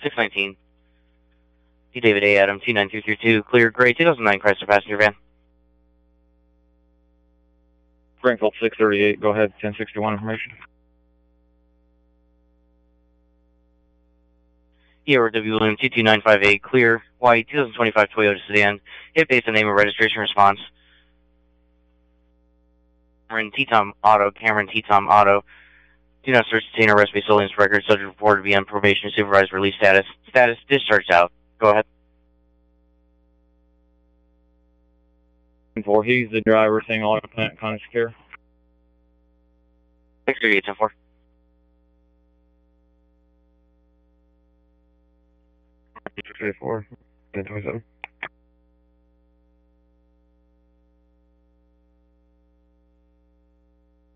619. D. David A. Adam, 29332, clear, gray, 2009 Chrysler passenger van. Springfield 638, go ahead, 1061 information. ERW William 22958, clear, white, 2025 Toyota sedan, hit based on name and registration response. Cameron T-Tom Auto. Do not search, detain, or arrest based solely on this record. Subject report to be on probation, supervised release status. Status, discharged out. Go ahead. 4, he's the driver, saying all plant contact secure. 638-10-4. Six 4, 1027.